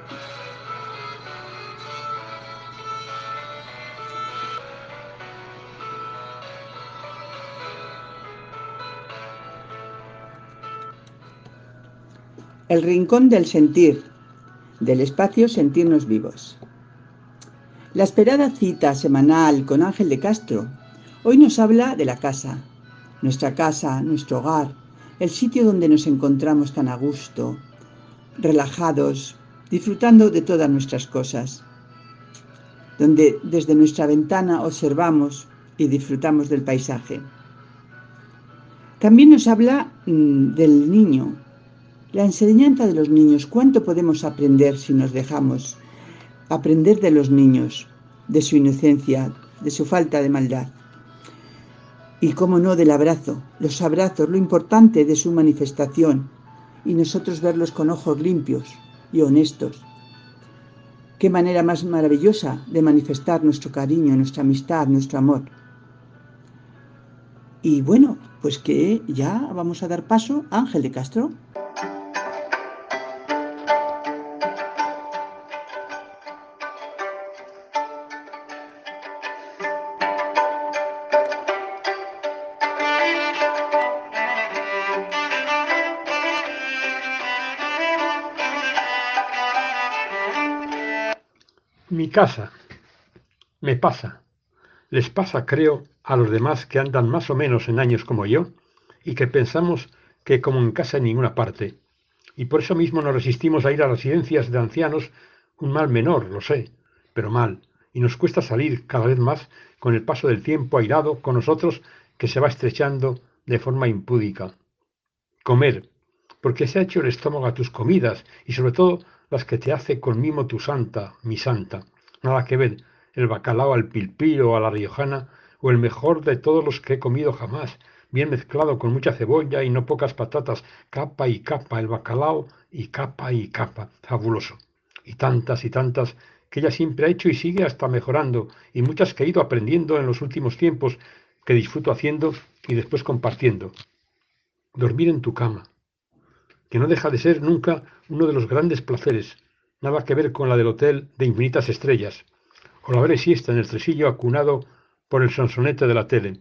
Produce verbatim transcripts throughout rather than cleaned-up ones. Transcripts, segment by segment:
El rincón del sentir, del espacio Sentirnos Vivos. La esperada cita semanal con Ángel de Castro hoy nos habla de la casa, nuestra casa, nuestro hogar, el sitio donde nos encontramos tan a gusto, relajados, disfrutando de todas nuestras cosas, donde desde nuestra ventana observamos y disfrutamos del paisaje. También nos habla mmm, del niño, la enseñanza de los niños. ¿Cuánto podemos aprender si nos dejamos aprender de los niños, de su inocencia, de su falta de maldad? Y cómo no, del abrazo, los abrazos, lo importante de su manifestación, y nosotros verlos con ojos limpios y honestos. Qué manera más maravillosa de manifestar nuestro cariño, nuestra amistad, nuestro amor. Y bueno, pues que ya vamos a dar paso a Ángel de Castro. Mi casa. Me pasa. Les pasa, creo, a los demás que andan más o menos en años como yo y que pensamos que como en casa en ninguna parte. Y por eso mismo nos resistimos a ir a residencias de ancianos, un mal menor, lo sé, pero mal. Y nos cuesta salir cada vez más con el paso del tiempo airado con nosotros que se va estrechando de forma impúdica. Comer, porque se ha hecho el estómago a tus comidas y sobre todo las que te hace con mimo tu santa, mi santa. Nada que ver el bacalao al pilpillo o a la riojana o el mejor de todos los que he comido jamás, bien mezclado con mucha cebolla y no pocas patatas, capa y capa el bacalao y capa y capa, fabuloso. Y tantas y tantas que ella siempre ha hecho y sigue hasta mejorando, y muchas que he ido aprendiendo en los últimos tiempos que disfruto haciendo y después compartiendo. Dormir en tu cama, que no deja de ser nunca uno de los grandes placeres, nada que ver con la del hotel de infinitas estrellas, o la hora siesta en el tresillo acunado por el sonsonete de la tele.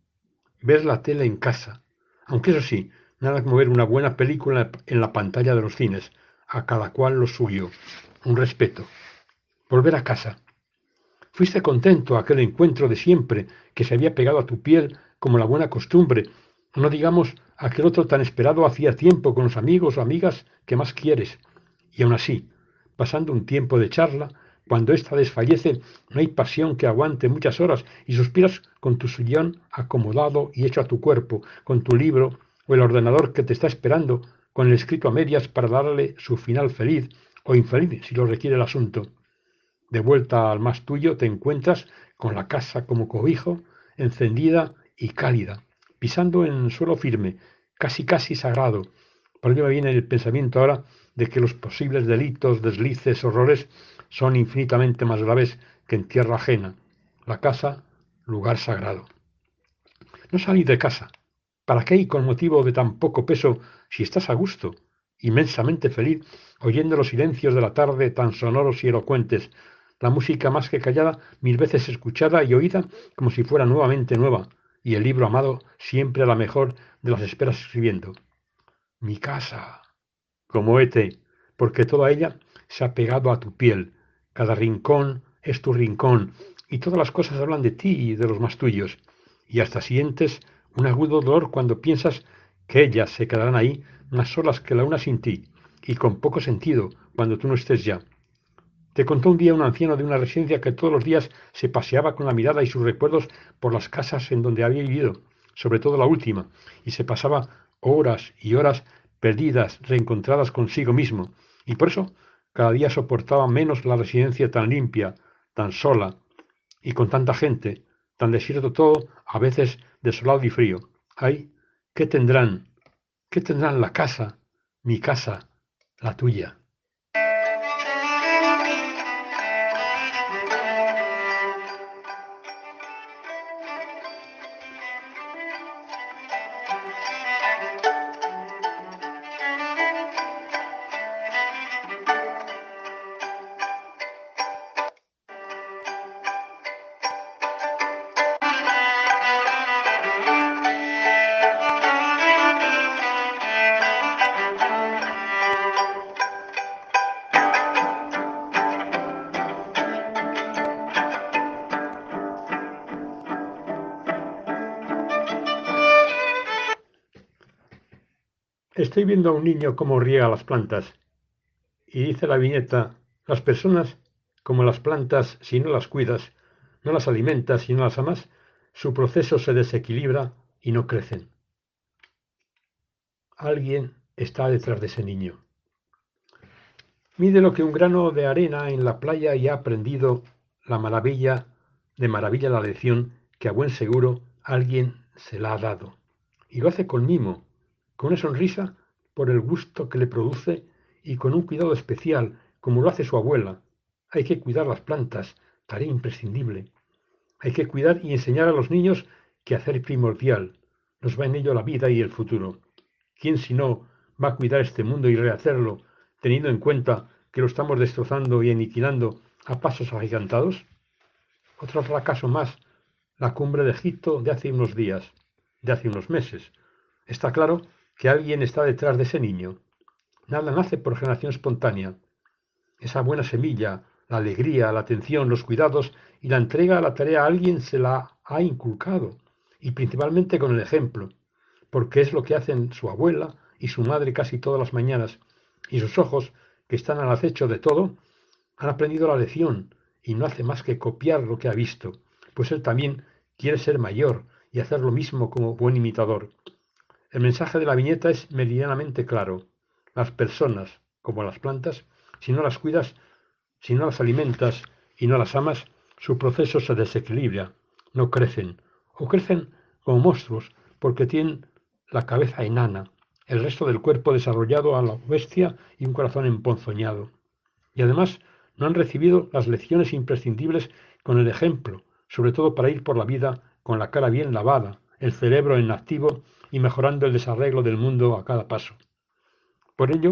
Ver la tele en casa, aunque eso sí, nada como ver una buena película en la pantalla de los cines, a cada cual lo suyo, un respeto. Volver a casa. Fuiste contento a aquel encuentro de siempre que se había pegado a tu piel como la buena costumbre, no digamos aquel otro tan esperado hacía tiempo con los amigos o amigas que más quieres. Y aun así, pasando un tiempo de charla, cuando ésta desfallece, no hay pasión que aguante muchas horas y suspiras con tu sillón acomodado y hecho a tu cuerpo, con tu libro o el ordenador que te está esperando, con el escrito a medias para darle su final feliz o infeliz si lo requiere el asunto. De vuelta al más tuyo te encuentras con la casa como cobijo, encendida y cálida, pisando en suelo firme, casi casi sagrado. Por ello me viene el pensamiento ahora de que los posibles delitos, deslices, horrores son infinitamente más graves que en tierra ajena. La casa, lugar sagrado. No salir de casa. ¿Para qué y con motivo de tan poco peso si estás a gusto, inmensamente feliz, oyendo los silencios de la tarde tan sonoros y elocuentes, la música más que callada, mil veces escuchada y oída como si fuera nuevamente nueva, y el libro amado siempre a la mejor de las esperas escribiendo? Mi casa, como Ete, porque toda ella se ha pegado a tu piel, cada rincón es tu rincón, y todas las cosas hablan de ti y de los más tuyos, y hasta sientes un agudo dolor cuando piensas que ellas se quedarán ahí más solas que la una sin ti, y con poco sentido cuando tú no estés ya. Te contó un día un anciano de una residencia que todos los días se paseaba con la mirada y sus recuerdos por las casas en donde había vivido, sobre todo la última, y se pasaba horas y horas perdidas, reencontradas consigo mismo, y por eso cada día soportaba menos la residencia tan limpia, tan sola, y con tanta gente, tan desierto todo, a veces desolado y frío. Ay, ¿qué tendrán? ¿Qué tendrán la casa, mi casa, la tuya? Estoy viendo a un niño cómo riega las plantas y dice la viñeta, las personas, como las plantas, si no las cuidas, no las alimentas, si no las amas, su proceso se desequilibra y no crecen. Alguien está detrás de ese niño. Mide lo que un grano de arena en la playa y ha aprendido la maravilla, de maravilla la lección que a buen seguro alguien se la ha dado. Y lo hace con mimo, con una sonrisa por el gusto que le produce y con un cuidado especial, como lo hace su abuela. Hay que cuidar las plantas, tarea imprescindible. Hay que cuidar y enseñar a los niños que hacer primordial. Nos va en ello la vida y el futuro. ¿Quién si no va a cuidar este mundo y rehacerlo, teniendo en cuenta que lo estamos destrozando y aniquilando a pasos agigantados? Otro fracaso más, la cumbre de Egipto de hace unos días, de hace unos meses. Está claro que alguien está detrás de ese niño. Nada nace por generación espontánea. Esa buena semilla, la alegría, la atención, los cuidados y la entrega a la tarea a alguien se la ha inculcado, y principalmente con el ejemplo, porque es lo que hacen su abuela y su madre casi todas las mañanas, y sus ojos, que están al acecho de todo, han aprendido la lección y no hace más que copiar lo que ha visto, pues él también quiere ser mayor y hacer lo mismo como buen imitador. El mensaje de la viñeta es meridianamente claro. Las personas, como las plantas, si no las cuidas, si no las alimentas y no las amas, su proceso se desequilibra, no crecen, o crecen como monstruos porque tienen la cabeza enana, el resto del cuerpo desarrollado a la bestia y un corazón emponzoñado. Y además no han recibido las lecciones imprescindibles con el ejemplo, sobre todo para ir por la vida con la cara bien lavada, el cerebro en activo y mejorando el desarreglo del mundo a cada paso. Por ello,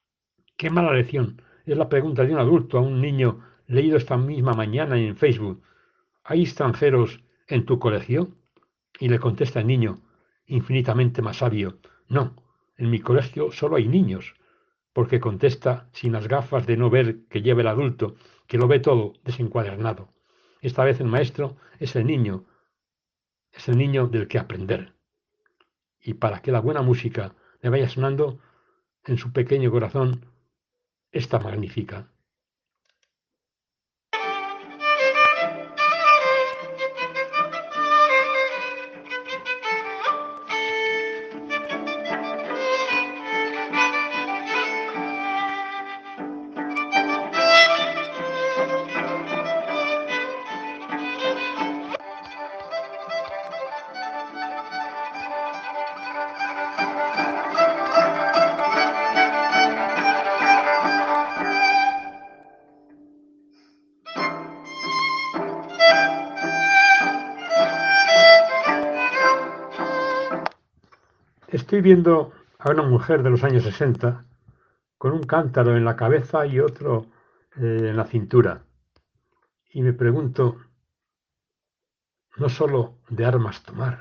qué mala lección es la pregunta de un adulto a un niño leído esta misma mañana en Facebook. ¿Hay extranjeros en tu colegio? Y le contesta el niño, infinitamente más sabio, no, en mi colegio solo hay niños, porque contesta sin las gafas de no ver que lleva el adulto, que lo ve todo desencuadernado. Esta vez el maestro es el niño, es el niño del que aprender. Y para que la buena música le vaya sonando en su pequeño corazón, esta magnífica. Estoy viendo a una mujer de los años sesenta con un cántaro en la cabeza y otro eh, en la cintura. Y me pregunto, no solo de armas tomar,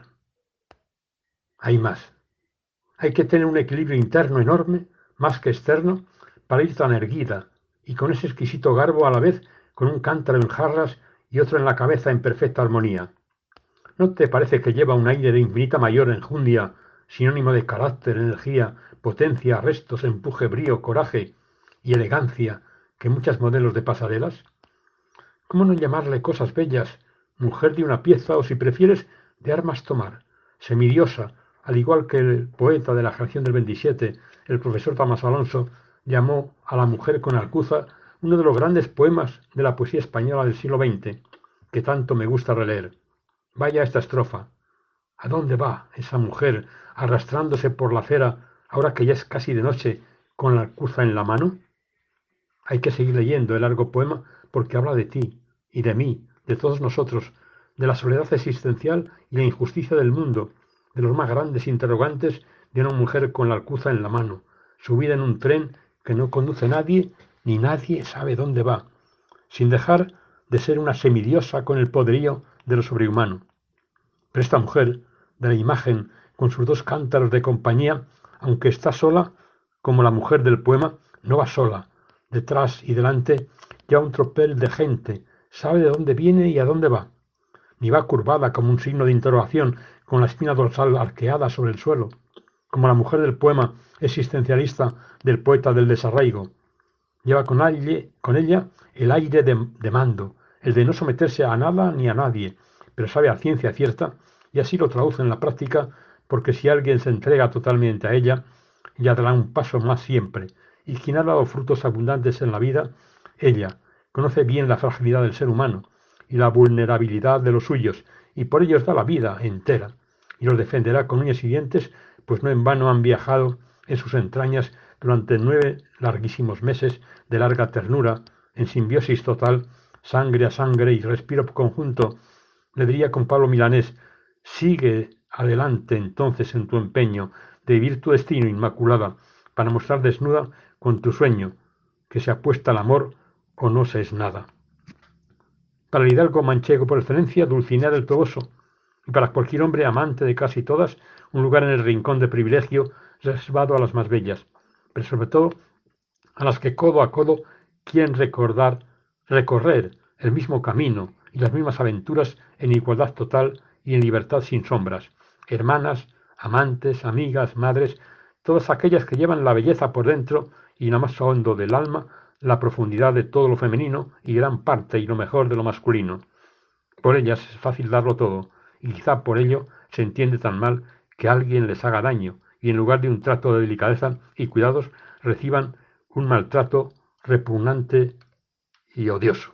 hay más. Hay que tener un equilibrio interno enorme, más que externo, para ir tan erguida y con ese exquisito garbo a la vez con un cántaro en jarras y otro en la cabeza en perfecta armonía. ¿No te parece que lleva un aire de infinita mayor enjundia, sinónimo de carácter, energía, potencia, restos, empuje, brío, coraje y elegancia que muchas modelos de pasarelas? ¿Cómo no llamarle cosas bellas, mujer de una pieza o, si prefieres, de armas tomar, semidiosa, al igual que el poeta de la generación del veintisiete, el profesor Tomás Alonso, llamó a la mujer con Alcuza uno de los grandes poemas de la poesía española del siglo veinte, que tanto me gusta releer? Vaya esta estrofa. ¿A dónde va esa mujer arrastrándose por la acera ahora que ya es casi de noche con la Alcuza en la mano? Hay que seguir leyendo el largo poema porque habla de ti y de mí, de todos nosotros, de la soledad existencial y la injusticia del mundo, de los más grandes interrogantes de una mujer con la Alcuza en la mano, subida en un tren que no conduce nadie ni nadie sabe dónde va, sin dejar de ser una semidiosa con el poderío de lo sobrehumano. Pero esta mujer, de la imagen, con sus dos cántaros de compañía, aunque está sola, como la mujer del poema, no va sola. Detrás y delante ya un tropel de gente, sabe de dónde viene y a dónde va. Ni va curvada como un signo de interrogación, con la espina dorsal arqueada sobre el suelo, como la mujer del poema existencialista del poeta del desarraigo. Lleva con, aire, con ella el aire de, de mando, el de no someterse a nada ni a nadie, pero sabe a ciencia cierta, y así lo traduce en la práctica, porque si alguien se entrega totalmente a ella, ya dará un paso más siempre, y quien ha dado frutos abundantes en la vida, ella, conoce bien la fragilidad del ser humano y la vulnerabilidad de los suyos, y por ellos da la vida entera, y los defenderá con uñas y dientes, pues no en vano han viajado en sus entrañas durante nueve larguísimos meses de larga ternura, en simbiosis total, sangre a sangre y respiro conjunto. Le diría con Pablo Milanés: sigue adelante entonces en tu empeño de vivir tu destino, inmaculada, para mostrar desnuda con tu sueño, que se apuesta al amor o no se es nada. Para el hidalgo manchego por excelencia, Dulcinea del Toboso, y para cualquier hombre amante de casi todas, un lugar en el rincón de privilegio reservado a las más bellas, pero sobre todo a las que codo a codo quieren recordar, recorrer el mismo camino y las mismas aventuras en igualdad total y en libertad sin sombras, hermanas, amantes, amigas, madres, todas aquellas que llevan la belleza por dentro y en lo más hondo del alma la profundidad de todo lo femenino y gran parte y lo mejor de lo masculino. Por ellas es fácil darlo todo, y quizá por ello se entiende tan mal que alguien les haga daño, y en lugar de un trato de delicadeza y cuidados, reciban un maltrato repugnante y odioso.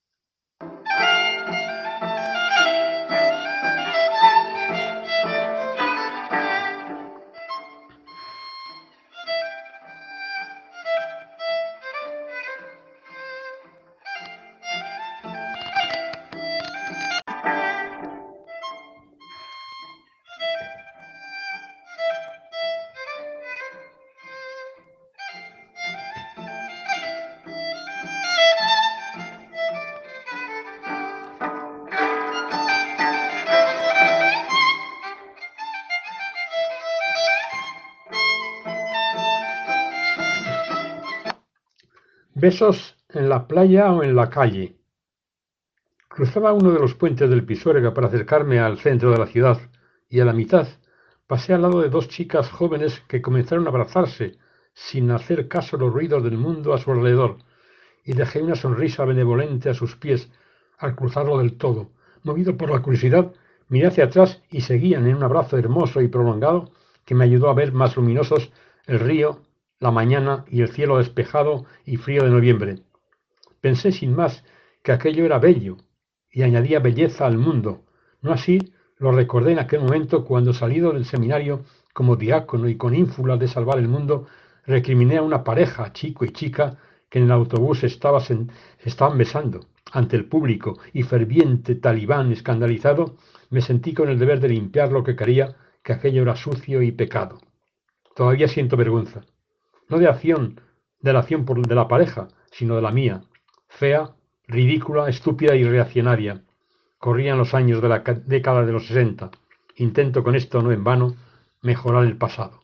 Besos en la playa o en la calle. Cruzaba uno de los puentes del Pisuerga para acercarme al centro de la ciudad, y a la mitad pasé al lado de dos chicas jóvenes que comenzaron a abrazarse, sin hacer caso a los ruidos del mundo a su alrededor, y dejé una sonrisa benevolente a sus pies al cruzarlo del todo. Movido por la curiosidad, miré hacia atrás y seguían en un abrazo hermoso y prolongado que me ayudó a ver más luminosos el río, la mañana y el cielo despejado y frío de noviembre. Pensé sin más que aquello era bello y añadía belleza al mundo. No así lo recordé en aquel momento cuando, salido del seminario como diácono y con ínfulas de salvar el mundo, recriminé a una pareja, chico y chica, que en el autobús estaba sen- estaban besando. Ante el público y ferviente talibán escandalizado, me sentí con el deber de limpiar lo que quería, que aquello era sucio y pecado. Todavía siento vergüenza, no de acción, de la acción por, de la pareja, sino de la mía, fea, ridícula, estúpida y reaccionaria. Corrían los años de la década de los sesenta. Intento con esto, no en vano, mejorar el pasado.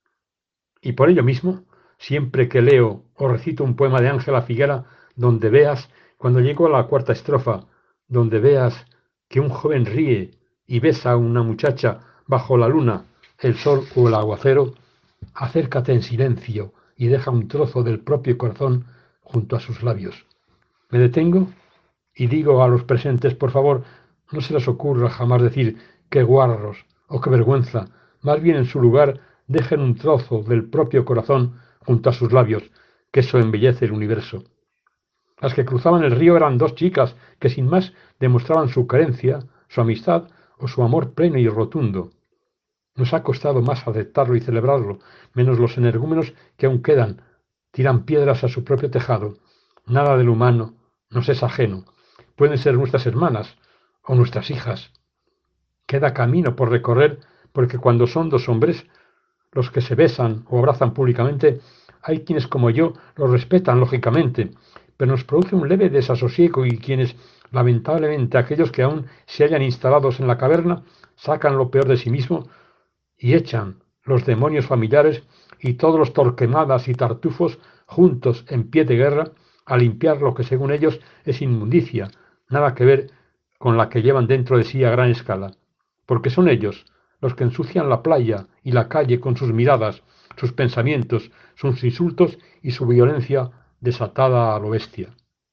Y por ello mismo, siempre que leo o recito un poema de Ángela Figuera, donde veas, cuando llego a la cuarta estrofa, donde veas que un joven ríe y besa a una muchacha bajo la luna, el sol o el aguacero, acércate en silencio y deja un trozo del propio corazón junto a sus labios. Me detengo y digo a los presentes: por favor, no se les ocurra jamás decir qué guarros o qué vergüenza, más bien en su lugar dejen un trozo del propio corazón junto a sus labios, que eso embellece el universo. Las que cruzaban el río eran dos chicas que sin más demostraban su carencia, su amistad o su amor pleno y rotundo. Nos ha costado más aceptarlo y celebrarlo, menos los energúmenos que aún quedan, tiran piedras a su propio tejado. Nada del humano nos es ajeno. Pueden ser nuestras hermanas o nuestras hijas. Queda camino por recorrer, porque cuando son dos hombres los que se besan o abrazan públicamente, hay quienes como yo los respetan lógicamente, pero nos produce un leve desasosiego, y quienes, lamentablemente, aquellos que aún se hallan instalados en la caverna, sacan lo peor de sí mismos y echan los demonios familiares y todos los torquemadas y tartufos juntos en pie de guerra a limpiar lo que según ellos es inmundicia, nada que ver con la que llevan dentro de sí a gran escala, porque son ellos los que ensucian la playa y la calle con sus miradas, sus pensamientos, sus insultos y su violencia desatada a lo bestia.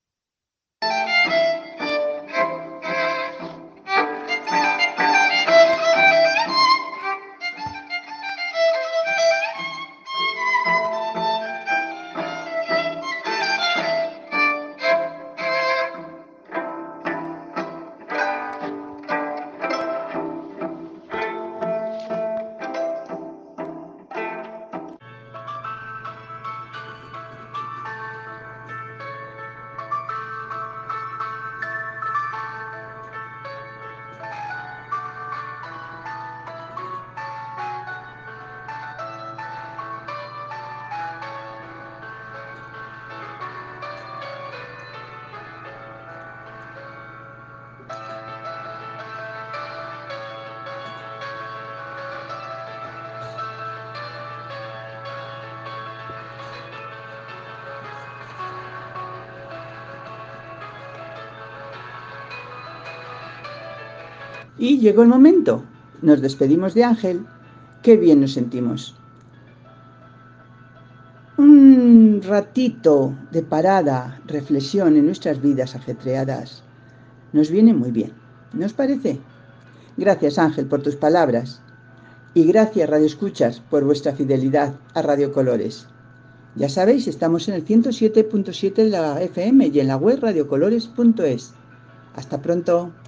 Y llegó el momento. Nos despedimos de Ángel. Qué bien nos sentimos. Un ratito de parada, reflexión en nuestras vidas ajetreadas nos viene muy bien. ¿No os parece? Gracias, Ángel, por tus palabras. Y gracias, Radio Escuchas, por vuestra fidelidad a Radio Colores. Ya sabéis, estamos en el ciento siete punto siete de la F M y en la web radiocolores punto es. Hasta pronto.